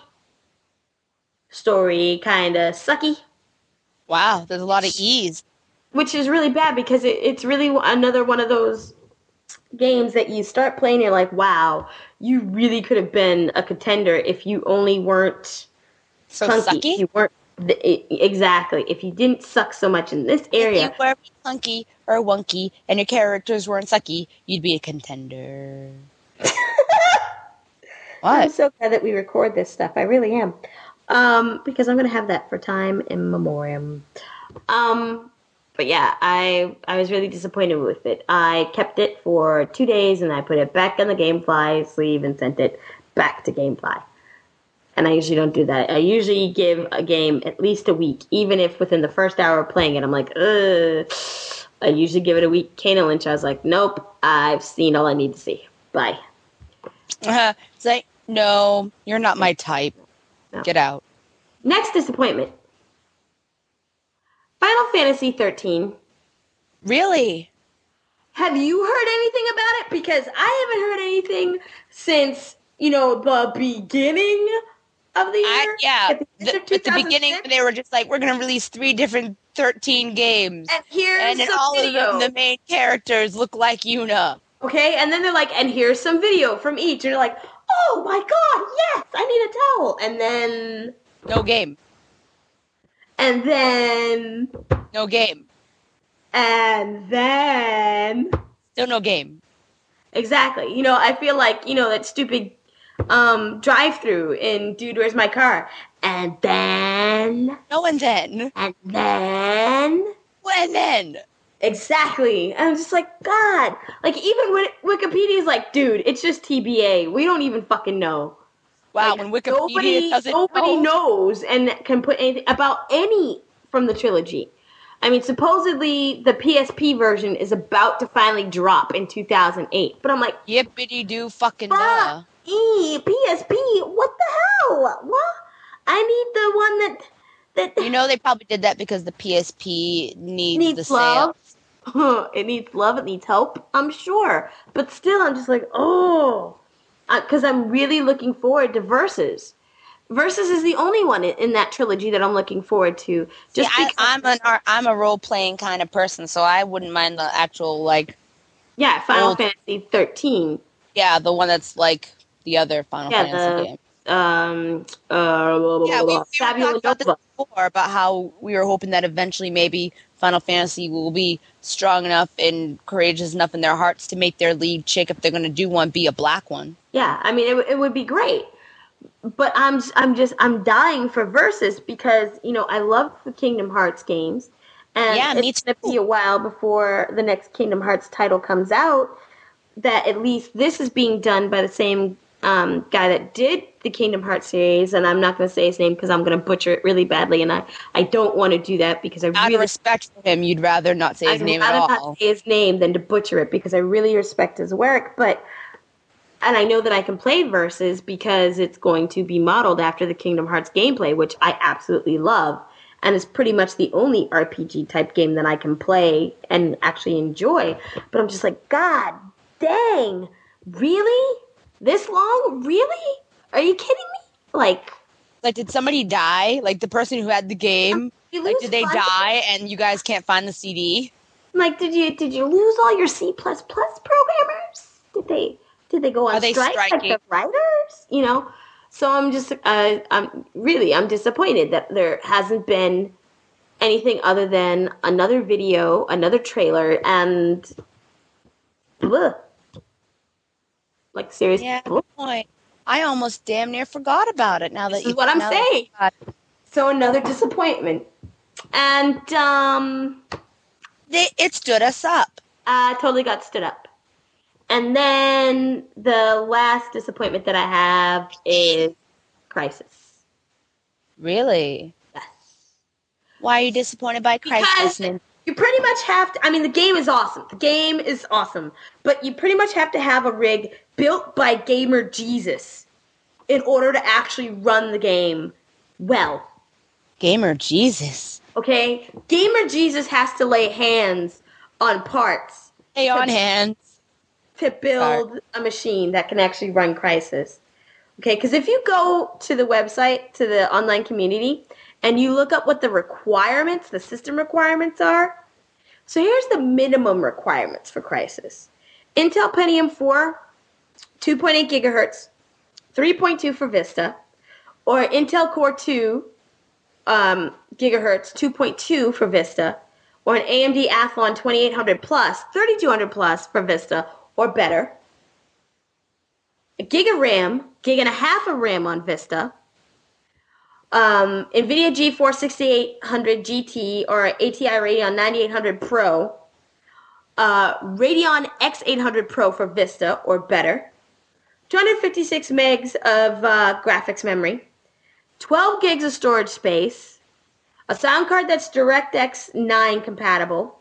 Story kinda sucky. Wow, there's a lot of E's. Which is really bad because it, it's really another one of those games that you start playing, you're like, wow, you really could have been a contender if you only weren't so clunky. Sucky? If you weren't exactly. If you didn't suck so much in this area. If you were clunky or wonky and your characters weren't sucky, you'd be a contender. What? I'm so glad that we record this stuff. I really am. Um, because I'm going to have that for time in memoriam. Um, but yeah, I I was really disappointed with it. I kept it for two days and I put it back in the GameFly sleeve and sent it back to GameFly. And I usually don't do that. I usually give a game at least a week, even if within the first hour of playing it, I'm like, ugh. I usually give it a week. Kane and Lynch, I was like, nope, I've seen all I need to see. Bye. Uh, it's like, no, you're not my type. No. Get out. Next disappointment. Final Fantasy thirteen. Really? Have you heard anything about it? Because I haven't heard anything since, you know, the beginning of the year. I, yeah, at the, the, at the beginning they were just like, we're going to release three different thirteen games. And here's and some all video. of them, the main characters look like Yuna. Okay, and then they're like, and here's some video from each. And you're like, oh my god, yes, I need a towel. And then... No game. And then... No game. And then... Still no game. Exactly. You know, I feel like, you know, that stupid um, drive-through in Dude, Where's My Car? And then... No, and then... And then... When then? Exactly. And I'm just like, God. Like, even when Wikipedia is like, dude, it's just T B A. We don't even fucking know. Wow, like, when Wikipedia nobody, doesn't Nobody know. knows and can put anything about any from the trilogy. I mean, supposedly the P S P version is about to finally drop in two thousand eight. But I'm like, yippity doo fucking fuck, duh. E, P S P, what the hell? What? I need the one that... that You know they probably did that because the P S P needs, needs the sales. love. It needs love. It needs help. I'm sure. But still, I'm just like, oh. Because uh, I'm really looking forward to Versus. Versus is the only one in, in that trilogy that I'm looking forward to. Just See, I, I'm an I'm a role playing kind of person, so I wouldn't mind the actual like. Yeah, Final old, Fantasy thirteen. Yeah, the one that's like the other Final yeah, Fantasy the, game. Um. Uh, yeah, we, we talked about this before about how we were hoping that eventually maybe Final Fantasy will be strong enough and courageous enough in their hearts to make their lead chick, if they're going to do one, be a black one. Yeah, I mean, it, it would be great. But I'm I'm just I'm dying for Versus because, you know, I love the Kingdom Hearts games, and yeah, it's going to be a while before the next Kingdom Hearts title comes out. That at least this is being done by the same um, guy that did the Kingdom Hearts series, and I'm not going to say his name because I'm going to butcher it really badly, and I, I don't want to do that because I out really of respect for him, you'd rather not say his I'd name at rather all. not say his name than to butcher it because I really respect his work, but. And I know that I can play Versus because it's going to be modeled after the Kingdom Hearts gameplay, which I absolutely love. And it's pretty much the only R P G type game that I can play and actually enjoy. But I'm just like, God dang, really? This long? Really? Are you kidding me? Like, like did somebody die? Like the person who had the game? Like, did they die and you guys can't find the C D? Like, did you did you lose all your C plus plus programmers? Did they? Did they go on Are they strike striking? like the writers? You know, so I'm just, uh, I'm really, I'm disappointed that there hasn't been anything other than another video, another trailer, and bleh. Like seriously. Yeah, good point. I almost damn near forgot about it. Now that this you, is what I'm saying. So another disappointment, and um, they, it stood us up. I totally got stood up. And then the last disappointment that I have is Crysis. Really? Yes. Why are you disappointed by Crysis? Because you pretty much have to, I mean, the game is awesome. The game is awesome. But you pretty much have to have a rig built by Gamer Jesus in order to actually run the game well. Gamer Jesus? Okay? Gamer Jesus has to lay hands on parts. Lay on hands. To build Sorry. a machine that can actually run Crysis. Okay, because if you go to the website, to the online community, and you look up what the requirements, the system requirements are, so here's the minimum requirements for Crysis. Intel Pentium four, two point eight gigahertz, three point two for Vista, or Intel Core two um, gigahertz, two point two for Vista, or an A M D Athlon twenty-eight hundred plus, thirty-two hundred plus for Vista, or better. A gig of RAM, gig and a half of RAM on Vista. Um, NVIDIA GeForce sixty-eight hundred G T or A T I Radeon ninety-eight hundred Pro. Uh, Radeon X eight hundred Pro for Vista or better. two hundred fifty-six megs of uh, graphics memory. twelve gigs of storage space. A sound card that's DirectX nine compatible.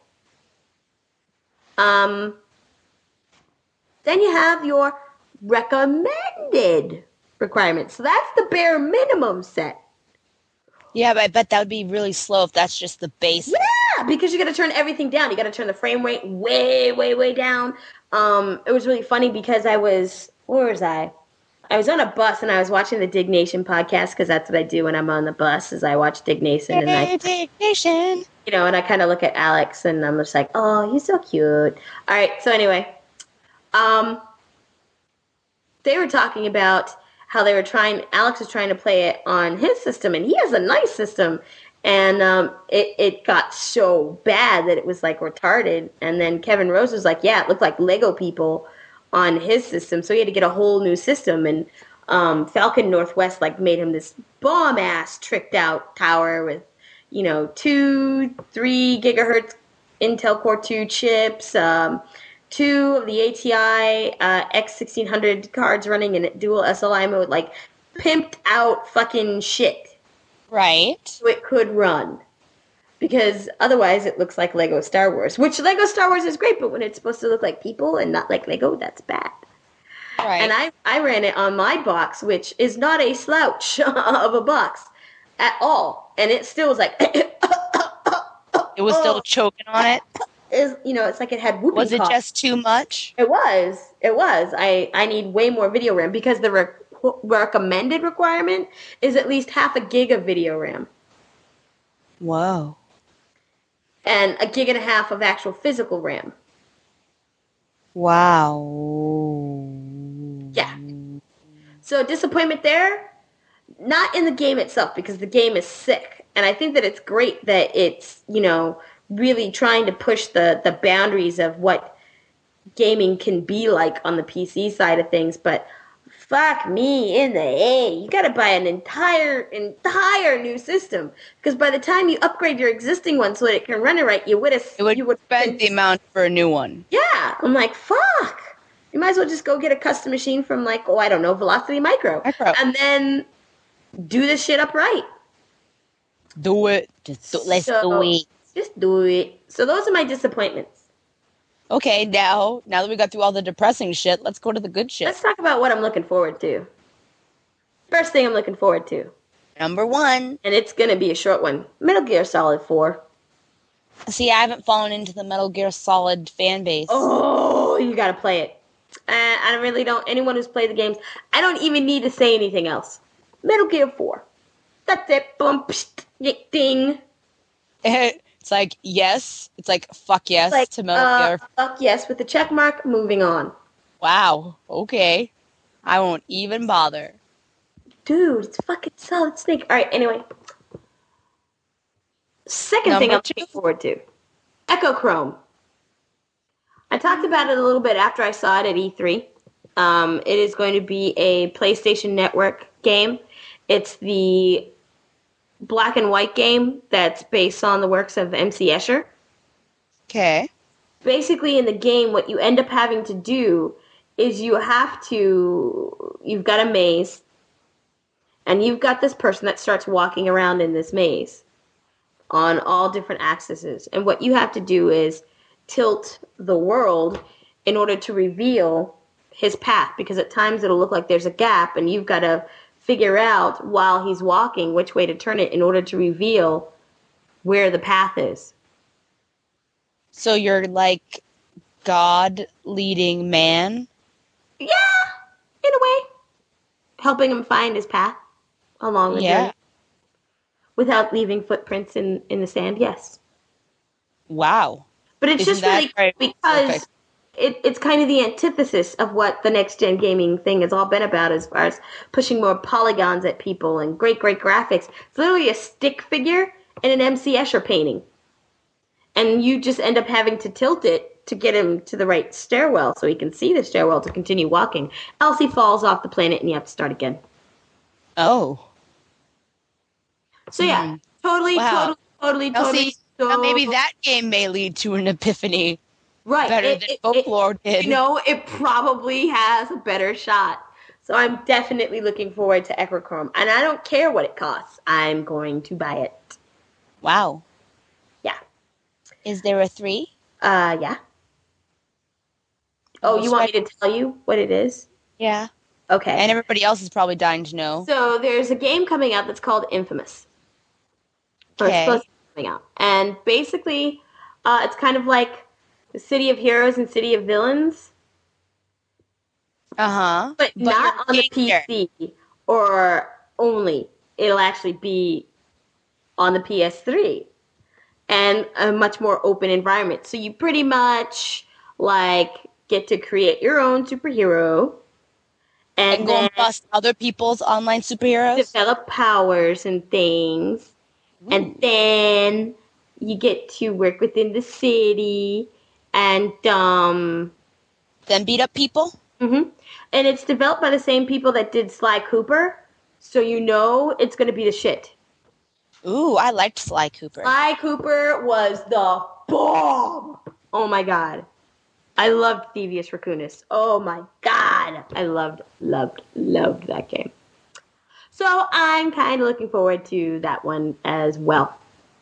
Um... Then you have your recommended requirements. So that's the bare minimum set. Yeah, but I bet that would be really slow if that's just the base. Yeah, because you got to turn everything down. You got to turn the frame rate way, way, way down. Um, it was really funny because I was, where was I? I was on a bus and I was watching the Dig Nation podcast because that's what I do when I'm on the bus is I watch Dig Nation. Hey, and I, Dig Nation. You know, and I kind of look at Alex and I'm just like, oh, he's so cute. All right, so anyway. Um, they were talking about how they were trying, Alex was trying to play it on his system, and he has a nice system, and um, it, it got so bad that it was, like, retarded, and then Kevin Rose was like, yeah, it looked like Lego people on his system, so he had to get a whole new system, and um, Falcon Northwest like made him this bomb ass tricked out tower with, you know, two, three gigahertz Intel Core two chips, um, two of the A T I uh, X sixteen hundred cards running in dual S L I mode, like pimped out fucking shit. Right. So it could run. Because otherwise it looks like Lego Star Wars, which Lego Star Wars is great, but when it's supposed to look like people and not like Lego, that's bad. Right. And I, I ran it on my box, which is not a slouch of a box at all. And it still was like... it was still choking on it? Is you know, it's like it had whooping Was it cough. just too much? It was. It was. I, I need way more video RAM because the rec- recommended requirement is at least half a gig of video RAM. Whoa. And a gig and a half of actual physical RAM. Wow. Yeah. So disappointment there, not in the game itself because the game is sick. And I think that it's great that it's, you know, really trying to push the, the boundaries of what gaming can be like on the P C side of things. But fuck me in the A. You gotta buy an entire, entire new system. Because by the time you upgrade your existing one so that it can run it right, you would have... It would you would spend the amount for a new one. Yeah. I'm like, fuck. You might as well just go get a custom machine from like, oh, I don't know, Velocity Micro. Micro. And then do this shit up right. Do it. Just do, let's so, do it. Just do it. So those are my disappointments. Okay, now, now that we got through all the depressing shit, let's go to the good shit. Let's talk about what I'm looking forward to. First thing I'm looking forward to. Number one. And it's going to be a short one. Metal Gear Solid four. See, I haven't fallen into the Metal Gear Solid fan base. Oh, you got to play it. Uh, I really don't. Anyone who's played the games, I don't even need to say anything else. Metal Gear four. That's it. Boom, psht, ding. It's like, yes. It's like, fuck yes like, to Metal uh, Gear. Fuck yes with the check mark. Moving on. Wow. Okay. I won't even bother. Dude, it's fucking Solid Snake. All right, anyway. Second Number thing I'm two. looking forward to. Echochrome. I talked about it a little bit after I saw it at E three. Um, it is going to be a PlayStation Network game. It's the black and white game that's based on the works of M C Escher. Okay. Basically, in the game, what you end up having to do is you have to... You've got a maze, and you've got this person that starts walking around in this maze on all different axes. And what you have to do is tilt the world in order to reveal his path, because at times it'll look like there's a gap, and you've got to figure out while he's walking which way to turn it in order to reveal where the path is. So you're like God leading man? Yeah, in a way. Helping him find his path along the Yeah. journey. Without leaving footprints in, in the sand, yes. Wow. But it's Isn't just that really right? because Perfect. it, it's kind of the antithesis of what the next gen gaming thing has all been about, as far as pushing more polygons at people and great, great graphics. It's literally a stick figure in an M C Escher painting. And you just end up having to tilt it to get him to the right stairwell so he can see the stairwell to continue walking. Else he falls off the planet and you have to start again. Oh. So yeah, Hmm. totally, Wow. totally, totally, Now, totally. see, so, now maybe that game may lead to an epiphany right, better it- than it- Folklore it- did. You know, it probably has a better shot. So I'm definitely looking forward to Echochrome. And I don't care what it costs. I'm going to buy it. Wow. Yeah. Is there a three? Uh, yeah. Oh, you want me to tell you what it is? Yeah. Okay. And everybody else is probably dying to know. So there's a game coming out that's called Infamous. Or it's Okay. supposed to be coming out. And basically, uh, it's kind of like the City of Heroes and City of Villains. Uh-huh. But, But not you're on the P here. C or only. It'll actually be on the P S three. And a much more open environment. So you pretty much, like, get to create your own superhero. And, And go then and bust other people's online superheroes? develop powers and things. And then you get to work within the city. And, um... Then beat up people? Mm-hmm. And it's developed by the same people that did Sly Cooper, so you know it's going to be the shit. Ooh, I liked Sly Cooper. Sly Cooper was the bomb. Oh my god. I loved Thievius Raccoonus. Oh my god. I loved, loved, loved that game. So I'm kind of looking forward to that one as well.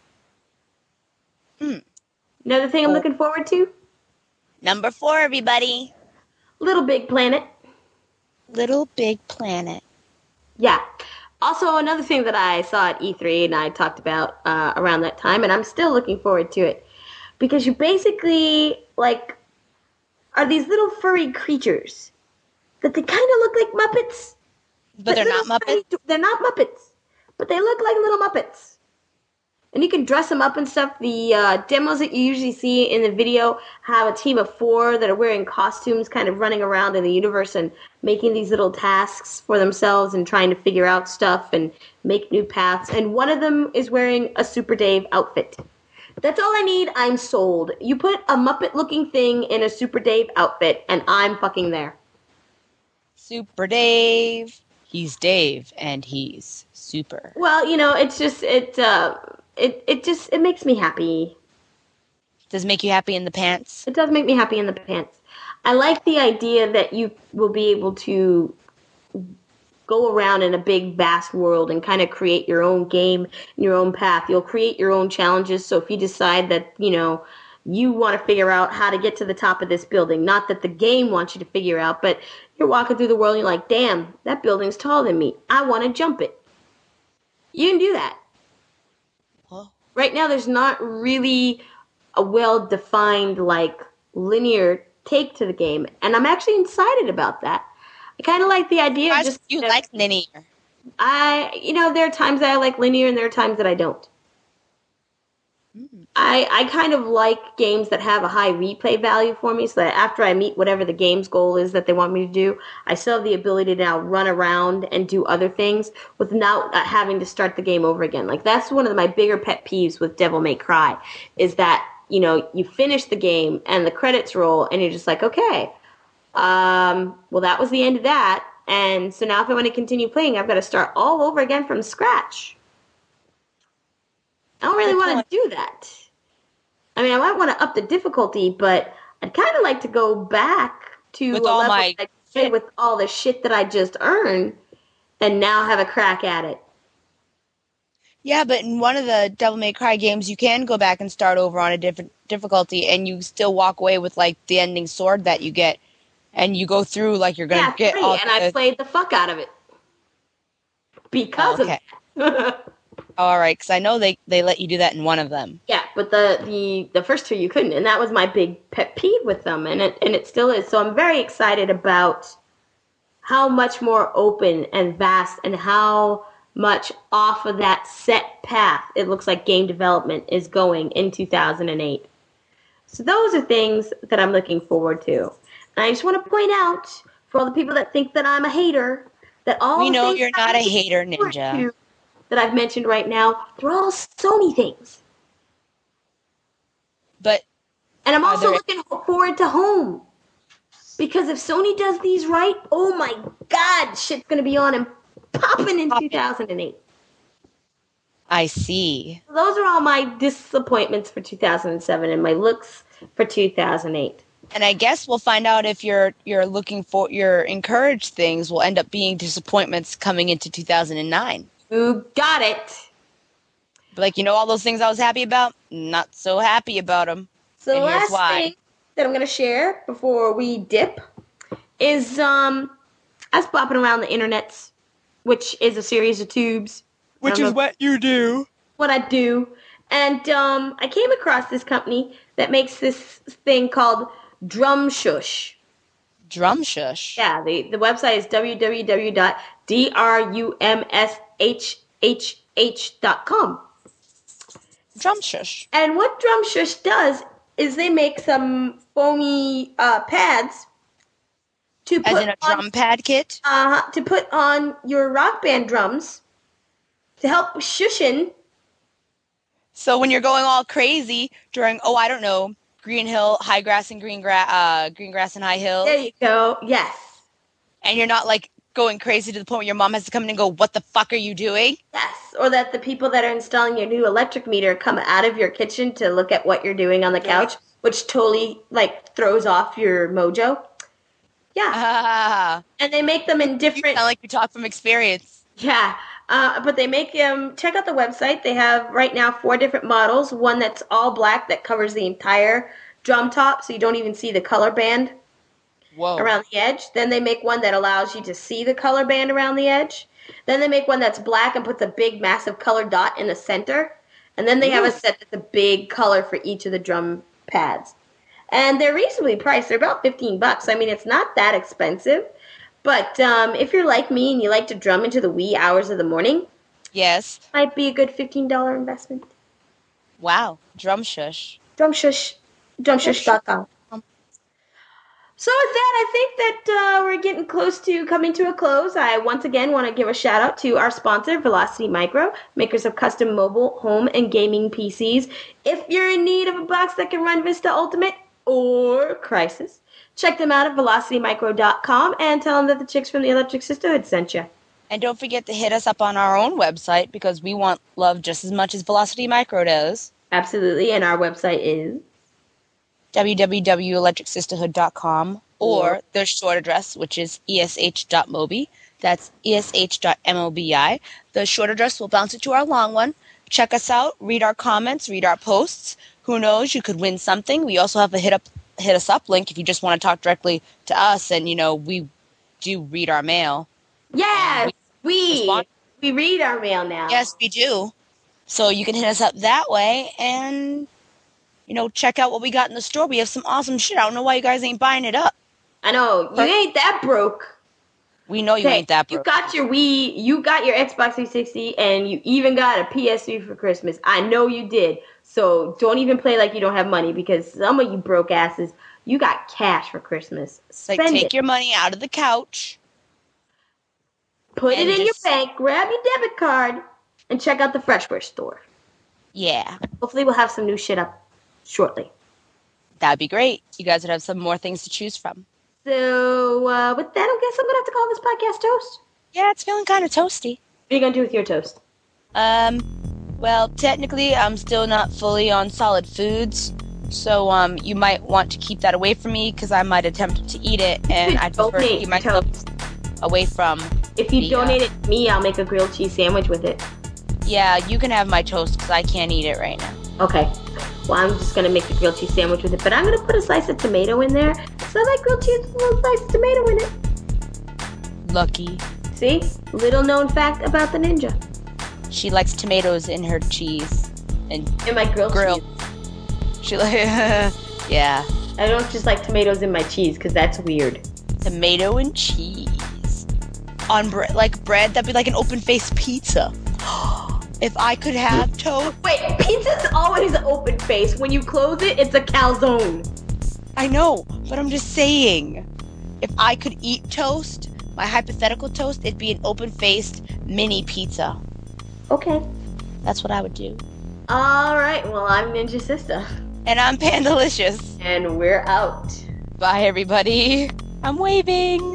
Hmm. Another thing I'm Oh. looking forward to? Number four, everybody. Little Big Planet. Little Big Planet. Yeah. Also, another thing that I saw at E three and I talked about uh, around that time, and I'm still looking forward to it, because you basically, like, are these little furry creatures that they kind of look like Muppets. But they're not Muppets? Tiny, they're not Muppets, but they look like little Muppets. And you can dress them up and stuff. The uh, demos that you usually see in the video have a team of four that are wearing costumes, kind of running around in the universe and making these little tasks for themselves and trying to figure out stuff and make new paths. And one of them is wearing a Super Dave outfit. That's all I need. I'm sold. You put a Muppet-looking thing in a Super Dave outfit, and I'm fucking there. Super Dave. He's Dave, and he's super. Well, you know, it's just it. Uh, it it just it makes me happy. Does it make you happy in the pants? It does make me happy in the pants. I like the idea that you will be able to go around in a big, vast world and kind of create your own game, your own path. You'll create your own challenges. So if you decide that, you know, you want to figure out how to get to the top of this building, not that the game wants you to figure out, but you're walking through the world and you're like, damn, that building's taller than me. I want to jump it. You can do that. Oh. Right now, there's not really a well-defined, like, linear take to the game, and I'm actually excited about that. I kind of like the idea of just... You you know, like linear. I, you know, there are times that I like linear and there are times that I don't. Mm. I, I kind of like games that have a high replay value for me, so that after I meet whatever the game's goal is that they want me to do, I still have the ability to now run around and do other things without having to start the game over again. Like, that's one of my bigger pet peeves with Devil May Cry, is that, you know, you finish the game and the credits roll and you're just like, okay, um, well, that was the end of that. And so now if I want to continue playing, I've got to start all over again from scratch. I don't really want to do that. I mean, I might want to up the difficulty, but I'd kind of like to go back to with a all level my that I did with all the shit that I just earned and now have a crack at it. Yeah, but in one of the Devil May Cry games, you can go back and start over on a different difficulty, and you still walk away with, like, the ending sword that you get, and you go through like you're going to yeah, get all and the... I played the fuck out of it. Because oh, okay. of that. All right, because I know they, they let you do that in one of them. Yeah, but the, the, the first two you couldn't, and that was my big pet peeve with them, and it, and it still is. So I'm very excited about how much more open and vast and how much off of that set path it looks like game development is going in two thousand eight. So those are things that I'm looking forward to. And I just want to point out, for all the people that think that I'm a hater, that all we the know things you're not a hater, Ninja. That I've mentioned right now, they're all Sony things. But and I'm also there... looking forward to Home. Because if Sony does these right, oh my god, shit's going to be on and popping in popping. two thousand eight. I see. Those are all my disappointments for two thousand seven and my looks for two thousand eight. And I guess we'll find out if you're you're looking for your encouraged things will end up being disappointments coming into two thousand nine. You got it. But like, you know, all those things I was happy about, not so happy about them. So and the here's last why. thing that I'm going to share before we dip is um, I was bopping around the internets, which is a series of tubes. Which is what you do. What I do. And um, I came across this company that makes this thing called Drum Shush. Drum Shush? Yeah, the, the website is w w w dot drumshh dot com. Drum Shush. And what Drum Shush does is they make some foamy uh, pads to put as in a on, drum pad kit? Uh, to put on your rock band drums to help shushing. So when you're going all crazy during, oh, I don't know, green hill, high grass and green grass, uh, green grass and high hills. There you go. Yes. And you're not like going crazy to the point where your mom has to come in and go, "What the fuck are you doing?" Yes. Or that the people that are installing your new electric meter come out of your kitchen to look at what you're doing on the couch, which totally like throws off your mojo. Yeah. Ah. And they make them in different. You sound like you talk from experience. Yeah. Uh, but they make them, check out the website. They have right now four different models. One that's all black that covers the entire drum top so you don't even see the color band Whoa. around the edge. Then they make one that allows you to see the color band around the edge. Then they make one that's black and puts a big massive color dot in the center. And then they Ooh. have a set that's a big color for each of the drum pads. And they're reasonably priced. They're about fifteen bucks. I mean, it's not that expensive. But um, if you're like me and you like to drum into the wee hours of the morning, yes, might be a good fifteen dollars investment. Wow. Drum shush. Drum shush. drum shush dot com. So with that, I think that uh, we're getting close to coming to a close. I once again want to give a shout out to our sponsor, Velocity Micro, makers of custom mobile, home, and gaming P Cs. If you're in need of a box that can run Vista Ultimate or Crysis, check them out at velocity micro dot com and tell them that the chicks from the Electric Sisterhood sent you. And don't forget to hit us up on our own website because we want love just as much as Velocity Micro does. Absolutely, and our website is w w w dot electric sisterhood dot com or their short address, which is e s h dot mobi. That's e s h dot mobi. The short address will bounce it to our long one. Check us out, read our comments, read our posts. Who knows, you could win something. We also have a hit up hit us up link if you just want to talk directly to us, and you know we do read our mail. Yeah, we we, we read our mail now. Yes, we do. So you can hit us up that way and you know check out what we got in the store. We have some awesome shit. I don't know why you guys ain't buying it up. I know you ain't that broke. We know you okay, ain't that broke. You got your Wii, you got your Xbox three sixty, and you even got a P S three for Christmas. I know you did. So don't even play like you don't have money because some of you broke asses, you got cash for Christmas. Spend like take it. your money out of the couch. Put it in just, your bank, grab your debit card, and check out the Freshware store. Yeah. Hopefully we'll have some new shit up shortly. That'd be great. You guys would have some more things to choose from. So uh, with that, I guess I'm going to have to call this podcast toast. Yeah, it's feeling kind of toasty. What are you going to do with your toast? Um... Well, technically, I'm still not fully on solid foods, so um, you might want to keep that away from me because I might attempt to eat it, and I'd prefer to keep myself away from. If you the, donate uh, it to me, I'll make a grilled cheese sandwich with it. Yeah, you can have my toast because I can't eat it right now. Okay. Well, I'm just going to make the grilled cheese sandwich with it, but I'm going to put a slice of tomato in there because I like grilled cheese with a little slice of tomato in it. Lucky. See? Little known fact about the ninja. She likes tomatoes in her cheese. And in my grilled grill. cheese. She like, yeah. I don't just like tomatoes in my cheese because that's weird. Tomato and cheese. On bread, like bread, that'd be like an open-faced pizza. If I could have toast. Wait, pizza's always open face. When you close it, it's a calzone. I know, but I'm just saying. If I could eat toast, my hypothetical toast, it'd be an open-faced mini pizza. Okay. That's what I would do. Alright, well, I'm Ninja Sister. And I'm Pandalicious. And we're out. Bye, everybody. I'm waving.